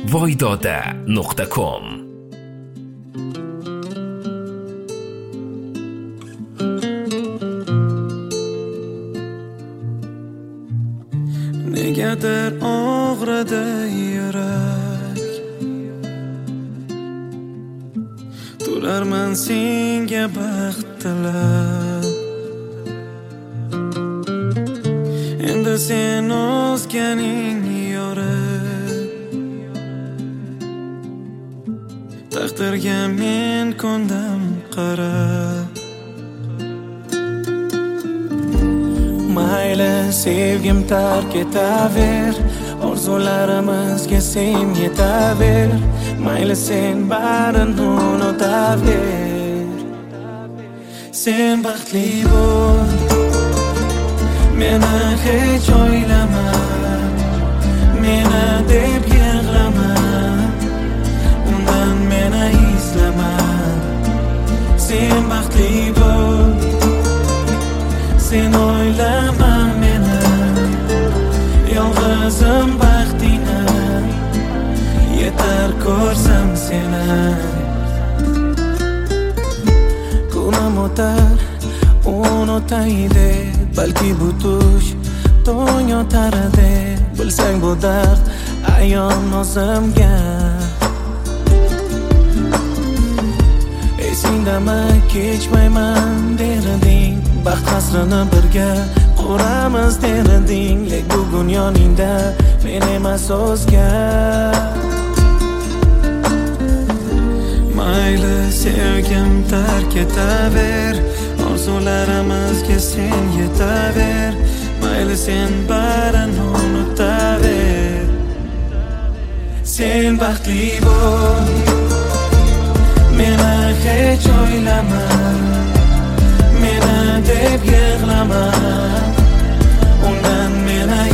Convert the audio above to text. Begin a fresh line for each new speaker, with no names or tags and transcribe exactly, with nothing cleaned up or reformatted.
voydoda nuqta com.
Negadir og'ridi yurak, turarman senga baxt tilab. Endi sen o'zganing yorib, taqdirga men ko'ndim qarab. Mayli sevgim tark etaver, orzularimizga sen yetaver. Mayli sen barini unutaver, sen baxtli bo'l, meni hech o'ylama, meni deb yig'lama, undan meni izlama. Sen baxtli bo'l, sen o'ylama meni, yolg'izim baxtingni, yetar ko'rsam seni. Kunim o'tar, unutaydi, balki bu tush tong otar edi. Bilsang bu dard ayon o'zimga. Esingdami kechmayman derding, baxt qasrini birga quramiz derding. Lek bugun yoningda men emas o'zga. Mayli sevgim tark etaver, orzularimizga sen yetaver. Mayli sen barini unutaver, sen baxtli bo'l, meni hech o'ylama, meni deb yig'lama, undan meni